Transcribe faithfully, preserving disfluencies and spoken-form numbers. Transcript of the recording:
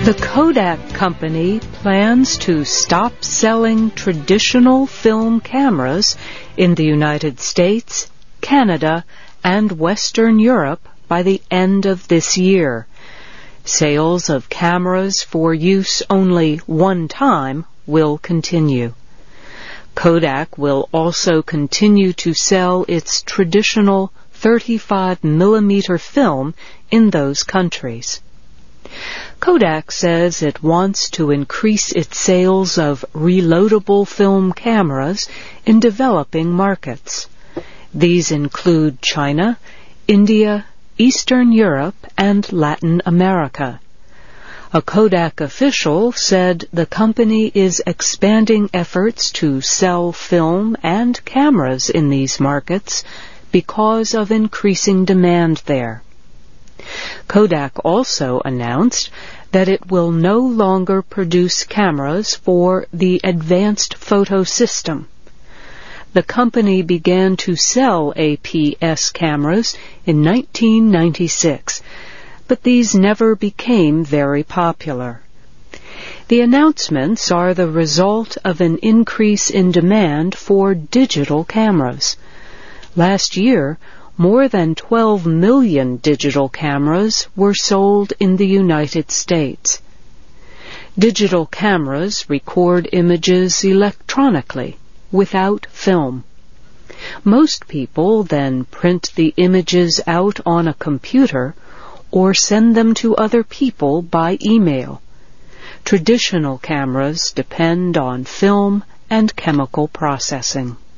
The Kodak Company plans to stop selling traditional film cameras in the United States, Canada, and Western Europe by the end of this year. Sales of cameras for use only one time will continue. Kodak will also continue to sell its traditional thirty-five millimeter film in those countries. Kodak says it wants to increase its sales of reloadable film cameras in developing markets. These include China, India, Eastern Europe, and Latin America. A Kodak official said the company is expanding efforts to sell film and cameras in these markets because of increasing demand there. Kodak also announced that it will no longer produce cameras for the Advanced Photo System. The company began to sell A P S cameras in nineteen ninety-six, but these never became very popular. The announcements are the result of an increase in demand for digital cameras. Last year, more than twelve million digital cameras were sold in the United States. Digital cameras record images electronically, without film. Most people then print the images out on a computer or send them to other people by email. Traditional cameras depend on film and chemical processing.